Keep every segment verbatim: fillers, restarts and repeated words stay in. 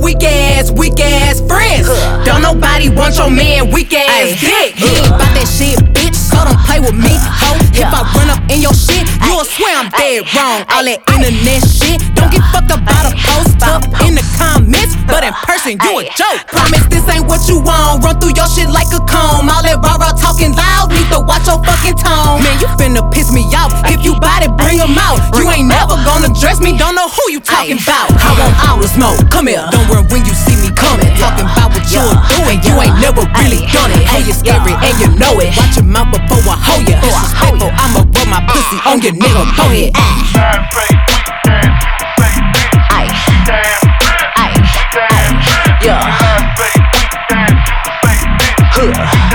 weak ass, weak ass friends. Don't nobody want your man, weak ass dick. He ain't bout that shit, bitch, so don't play with me, ho. If I run up in your shit, you'll swear I'm dead wrong. All that internet shit, don't get fucked up by the post up in the comments, but in person you a joke. Promise this ain't what you want, run through your shit like a comb. All that rah rah talking loud, need to watch your fucking tone. Man, you finna piss me off, if you bout it, bring 'em out. You ain't never gonna dress me, don't know who you talking about. I want all the smoke, come here, don't run when you see me coming. Talking about what you're doing, you ain't never really done it. Oh, you're scary and you know it, watch your mouth before I hold ya. Disrespectful, I'ma rub my pussy on your nigga forehead. Ay, ay, yeah. Huh.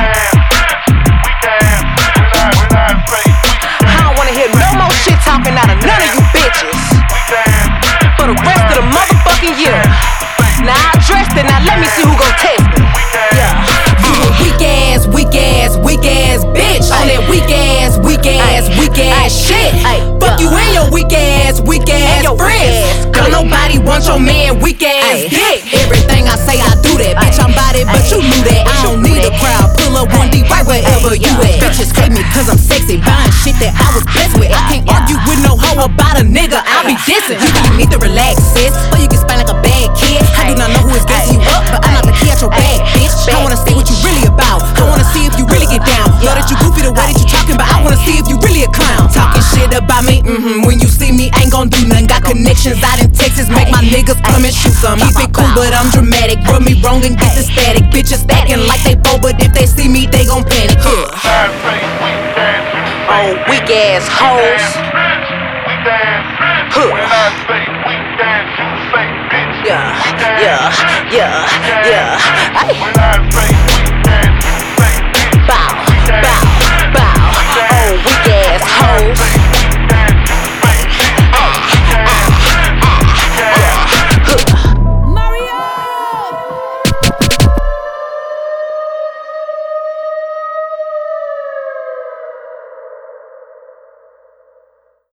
I don't wanna hear no more shit talking out of none of you bitches for the rest of the motherfucking year. Now I dressed it, now let me see who gon' test me. Yeah. You a weak ass, weak ass, weak ass bitch. On that weak ass, weak ass, weak ass shit. Fuck you and your weak ass, weak ass friends. Don't nobody want your man, weak ass dick. Everything I say, I do that. Bitch, I'm body, but you knew that. I don't need a crowd. Pull up one deep right wherever you at. Bitches hate me cause I'm sexy, buying shit that I was blessed with. I can't argue with no hoe about a nigga, I be dissing. You really need to relax, sis, or you can spend like a bad kid. I do not know who is gassing you up, but I'm not the key at your bag, bitch. I wanna see what you really about. I wanna see if you really get down. Know that you goofy the way that you talking, but I wanna see if you really a clown. Talking shit about me, mm-hmm. When you see me, ain't gon' do nothing. Got connections out in Texas, make my niggas come and shoot some. Keep it cool, but I'm dramatic. Rub me wrong and get the static. Bitches stacking like they bow, but if they see me, they gon' panic. Huh. Oh, weak ass hoes. Huh. Yeah, yeah, yeah, yeah. Ay.